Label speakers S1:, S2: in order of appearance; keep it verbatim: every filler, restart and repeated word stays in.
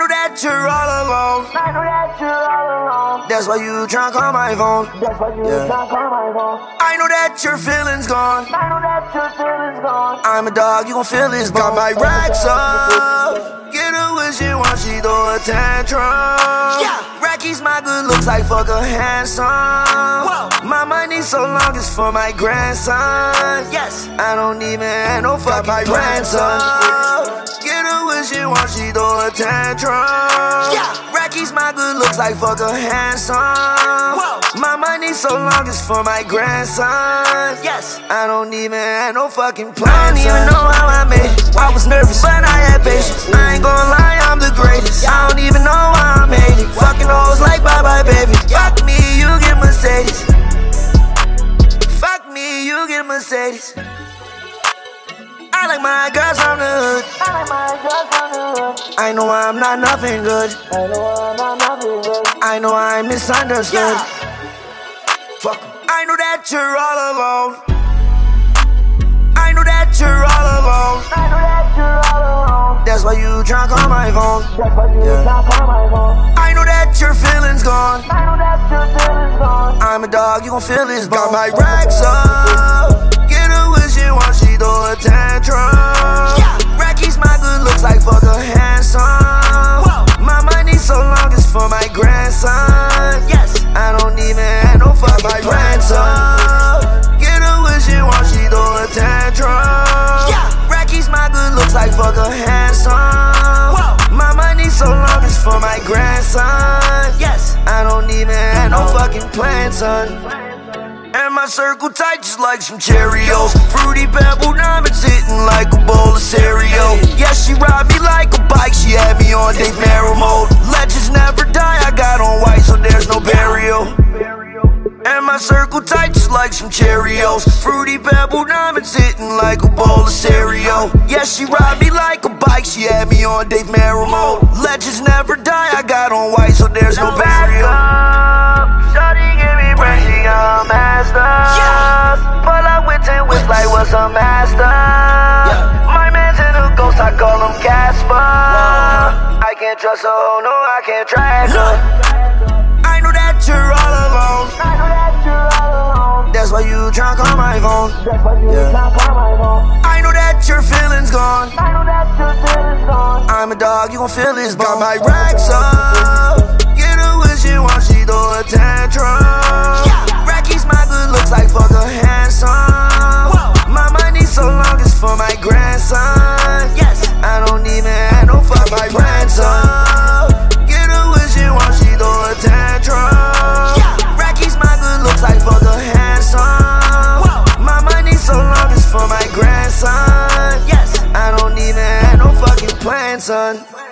S1: know that you're all alone.
S2: I know that you're all alone.
S1: That's why you tryna call my phone.
S2: That's why you
S1: Yeah.
S2: can't call my phone.
S1: I know that your feelings gone.
S2: I know that your feelings gone.
S1: I'm a dog, you gon' feel this. Got my racks up. Get her when she wants, she throw a tantrum.
S2: Yeah.
S1: Racky's my good looks like fuck her handsome.
S2: Whoa.
S1: My money so long it's for my grandson.
S2: Yes.
S1: I don't even have no fucking grandson. Get her when she wants, she throw a tantrum.
S2: Yeah.
S1: Racky's my good looks like fuck her handsome.
S2: Whoa.
S1: My money so long it's for my grandson.
S2: Yes.
S1: I don't even have no fucking plans. I don't even
S2: son.
S1: know how I made it. I was nervous, but I had patience. I ain't gonna lie, I'm the greatest. I don't even know why I'm hating. Fucking hoes like bye bye, baby. Fuck me, you get Mercedes. Fuck me, you get Mercedes. I like my girls from the hood.
S2: I like my girls from the hood.
S1: I know I'm not nothing good.
S2: I know I'm not nothing good.
S1: I know I'm misunderstood.
S2: Yeah.
S1: Fuck 'em. I know that you're all alone. I know that you're all alone.
S2: I know that you're all alone.
S1: That's why you tryna call my phone.
S2: That's why you
S1: Yeah.
S2: can't call my phone.
S1: I know that your feelings gone.
S2: I know that your feelings gone.
S1: I'm a dog, you gon' feel this. Got my racks up. Get her when she wants, she throw a tantrum.
S2: Yeah.
S1: Racky's my good looks like fuck her handsome.
S2: Whoa.
S1: My money so long it's for my grandson.
S2: Yes.
S1: I don't even have no fucking my grandson. Get her when she wants, she throw a tantrum.
S2: Yeah.
S1: Racky's my good looks like fuck her handsome.
S2: Whoa.
S1: My money so long it's for my grandson.
S2: Yes.
S1: I don't even have no fucking plan, son. And my circle tight just like some Cheerios. Fruity pebble diamonds hitting like a bowl of cereal. Yeah, she ride me like a bike, she had me on Dave Merrill mode. Legends never die, I got on white so there's no burial. And my circle tight just like some Cheerios. Fruity pebble diamonds hitting like a bowl of cereal. Yeah, she ride me like a bike, she had me on Dave Merrill mode. Legends never die, I got on white so there's no burial. Shawty give me brain, she a master.
S2: Yeah.
S1: Pull up with ten whips like what's a master.
S2: Yeah.
S1: My man's in a ghost, I call him Casper. I can't trust her, oh no, I can't track her. I know that you're all alone.
S2: I know that you're all alone.
S1: That's why you tryna call my phone.
S2: That's why you
S1: Yeah.
S2: can't call my phone.
S1: I know that your feelings gone.
S2: I know that your feelings gone.
S1: I'm a dog, you gon' feel this. Got my racks up. Get her when she wants, she throw a tantrum.
S2: Yeah.
S1: Racky's my good looks like fuck her handsome.
S2: Whoa.
S1: My money so long it's for my grandson.
S2: Yes.
S1: I don't even have no fuck my grandson. Get her when she wants, she throw a tantrum.
S2: Yeah.
S1: Racky's my good looks like fuck her handsome.
S2: Whoa.
S1: My money so long it's for my grandson.
S2: Yes.
S1: I don't even have no fucking plan, son.